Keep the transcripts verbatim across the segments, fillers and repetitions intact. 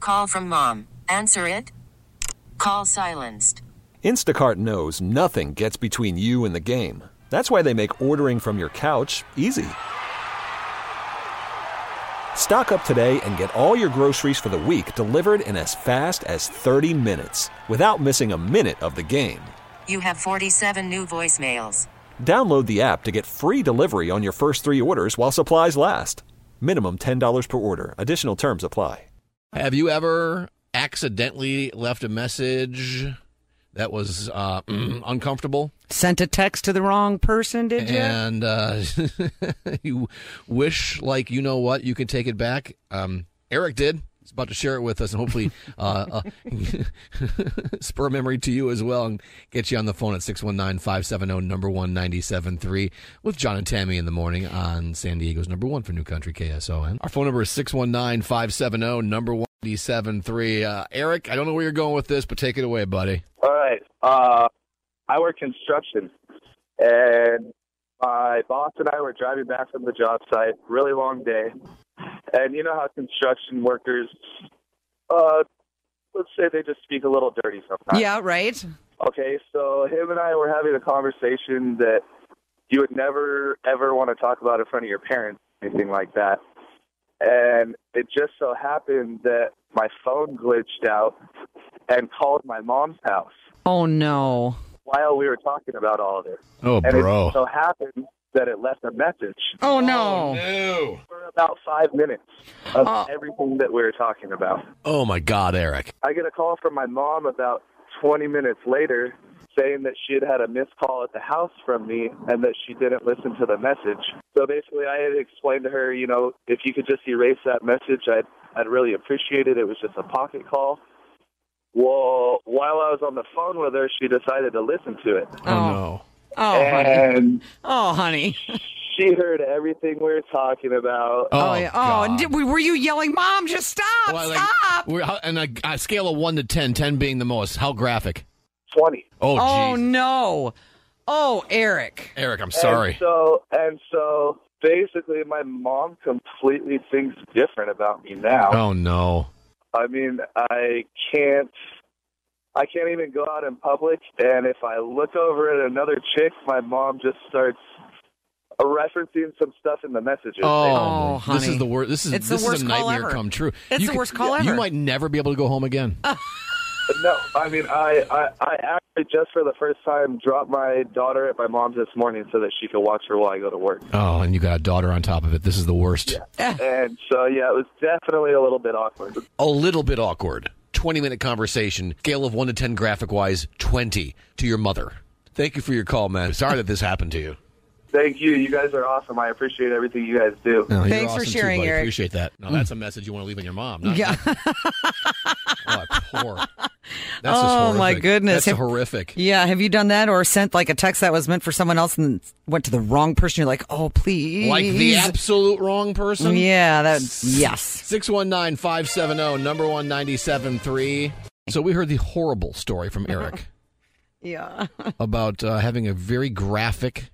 call from mom. Answer it. Call silenced. Instacart knows nothing gets between you and the game. That's why they make ordering from your couch easy. Stock up today and get all your groceries for the week delivered in as fast as thirty minutes without missing a minute of the game. You have forty-seven new voicemails. Download the app to get free delivery on your first three orders while supplies last. Minimum ten dollars per order. Additional terms apply. Have you ever accidentally left a message that was uh, uncomfortable? Sent a text to the wrong person, did you? And uh, you wish, like, you know what, you can take it back. Um, Eric did. He's about to share it with us and hopefully uh, uh, spur memory to you as well and get you on the phone at six one nine, five seven zero, number one nine seven three with John and Tammy in the morning on San Diego's number one for New Country K S O N. Our phone number is six one nine, five seven zero, number one nine seven three. Uh, Eric, I don't know where you're going with this, but take it away, buddy. All right. Uh, I work construction, and my boss and I were driving back from the job site, really long day. And you know how construction workers, uh, let's say they just speak a little dirty sometimes. Yeah, right. Okay, so him and I were having a conversation that you would never, ever want to talk about in front of your parents, anything like that. And it just so happened that my phone glitched out and called my mom's house. Oh, no. While we were talking about all of this. Oh, and bro. it so happened that it left a message. Oh, no. Oh, no. For about five minutes of Oh. everything that we were talking about. Oh, my God, Eric. I get a call from my mom about twenty minutes later saying that she had had a missed call at the house from me and that she didn't listen to the message. So basically I had explained to her, you know, if you could just erase that message, I'd, I'd really appreciate it. It was just a pocket call. Well, while I was on the phone with her, she decided to listen to it. Oh, oh no. Oh, honey. And Oh, honey. she heard everything we were talking about. Oh, Oh, yeah. Oh, did, were you yelling, Mom, just stop, Well, like, stop? we're, how- and a, a scale of one to ten, ten being the most. How graphic? twenty. Oh, Oh, geez. no. Oh, Eric. Eric, I'm sorry. And so, and so basically my mom completely thinks different about me now. Oh, no. I mean, I can't, I can't even go out in public, and if I look over at another chick, my mom just starts referencing some stuff in the messages. Oh, Oh, this is honey. the worst. This is It's this the worst is a call nightmare ever. come true. It's You the could- worst call You ever. might never be able to go home again. No, I mean, I, I, I actually just for the first time dropped my daughter at my mom's this morning so that she could watch her while I go to work. Oh, and you got a daughter on top of it. This is the worst. And so, yeah, it was definitely a little bit awkward. A little bit awkward. twenty-minute conversation, scale of one to ten graphic-wise, twenty to your mother. Thank you for your call, man. Sorry that this happened to you. Thank you. You guys are awesome. I appreciate everything you guys do. No, you're Thanks for awesome sharing, too, buddy. Eric. Appreciate that. No, that's a message you want to leave on your mom. Not, Yeah. Oh, poor. That's just Oh, my horrific. goodness. That's Have- horrific. Yeah, have you done that or sent like a text that was meant for someone else and went to the wrong person? You're like, oh, please. Like the absolute wrong person? Yeah, that, yes. six one nine, five seven zero, number one nine seven three. So we heard the horrible story from Eric Yeah. about uh, having a very graphic,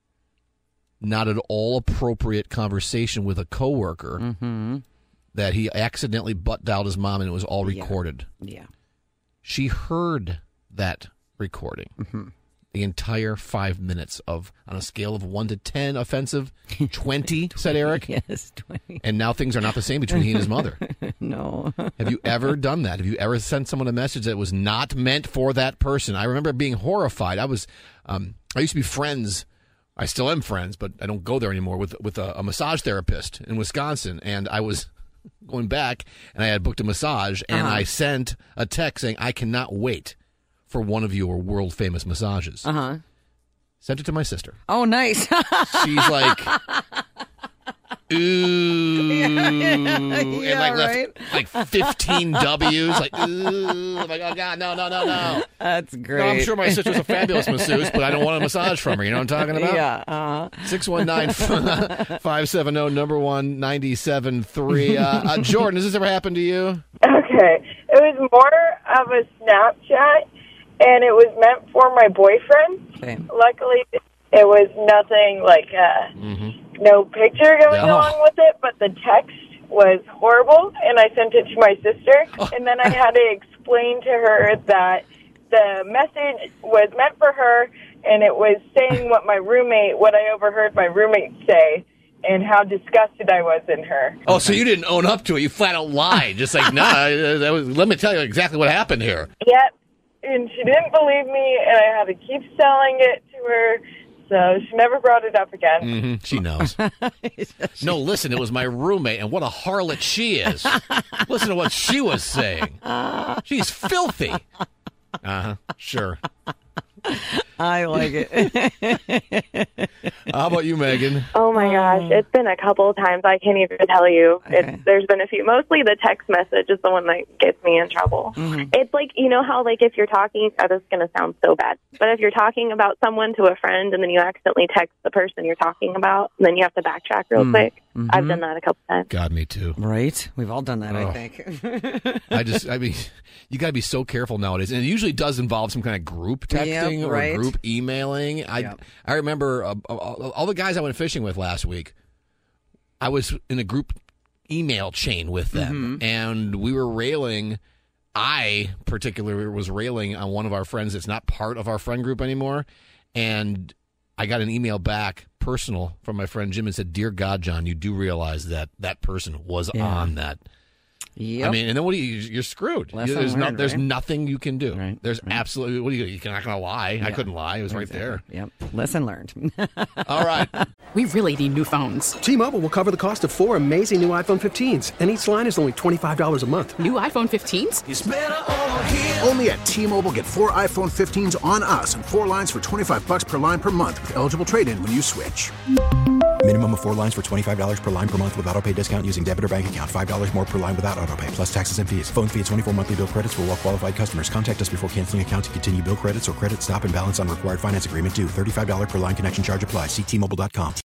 not at all appropriate conversation with a coworker Mm-hmm. that he accidentally butt dialed his mom and it was all recorded. Yeah. She heard that recording. Mm-hmm. The entire five minutes of, on a scale of one to ten, offensive, twenty, said Eric. Yes, twenty. And now things are not the same between he and his mother. No. Have you ever done that? Have you ever sent someone a message that was not meant for that person? I remember being horrified. I was, um, I used to be friends. I still am friends, but I don't go there anymore with with a, a massage therapist in Wisconsin. And I was going back, and I had booked a massage, and Uh-huh. I sent a text saying, "I cannot wait for one of your world famous massages." Uh huh. Sent it to my sister. Oh, nice. She's like, ooh, and Yeah, like left right? like fifteen W's, like, ooh, I'm like, oh god, no, no, no, no. That's No, great. I'm sure my sister's a fabulous masseuse, but I don't want a massage from her. You know what I'm talking about? Yeah. Uh-huh. Six one nine five seven zero number one ninety seven three. Uh, uh, Jordan, has this ever happened to you? Okay. It was more of a Snapchat, and it was meant for my boyfriend. Okay. Luckily, it was nothing like uh, Mm-hmm. no picture going Yeah. along with it, but the text was horrible, and I sent it to my sister, and then I had to explain to her that the message was meant for her, and it was saying what my roommate, what I overheard my roommate say, and how disgusted I was in her. Oh, so you didn't own up to it. You flat out lied. Just like, no, nah, that was, let me tell you exactly what happened here. Yep. And she didn't believe me, and I had to keep selling it to her, so she never brought it up again. Mm-hmm. She knows. No, listen, it was my roommate, and what a harlot she is. Listen to what she was saying. She's filthy. Uh-huh, sure. I like it. How about you, Megan? Oh, my gosh. It's been a couple of times. I can't even tell you. Okay. It's, there's been a few. Mostly the text message is the one that gets me in trouble. Mm-hmm. It's like, you know how, like, if you're talking, oh, this is going to sound so bad, but if you're talking about someone to a friend and then you accidentally text the person you're talking about, and then you have to backtrack real mm-hmm. quick. I've done that a couple times. God, me too. Right? We've all done that, oh. I think. I just, I mean, you got to be so careful nowadays. And it usually does involve some kind of group texting yep, or right. group emailing. I Yep. I remember uh, all, all the guys I went fishing with last week, I was in a group email chain with them, mm-hmm. and we were railing. I particularly was railing on one of our friends that's not part of our friend group anymore, and I got an email back, personal, from my friend Jim, and said, "Dear God, John, you do realize that that person was yeah. on that." Yep. I mean, and then what do you? You're screwed. Lesson there's learned, no, there's right? nothing you can do. Right, there's right. absolutely. What do you? You're not going to lie. Yeah. I couldn't lie. It was Exactly. right there. Yep. Lesson learned. All right. We really need new phones. T-Mobile will cover the cost of four amazing new iPhone fifteens, and each line is only twenty-five dollars a month. New iPhone fifteens? It's better over here. Only at T-Mobile, get four iPhone fifteens on us and four lines for twenty-five bucks per line per month with eligible trade-in when you switch. Minimum of four lines for twenty-five dollars per line per month with autopay discount using debit or bank account. five dollars more per line without autopay, plus taxes and fees. Phone fee at twenty-four monthly bill credits for well-qualified customers. Contact us before canceling account to continue bill credits or credit stop and balance on required finance agreement due. thirty-five dollars per line connection charge applies. See T Mobile dot com.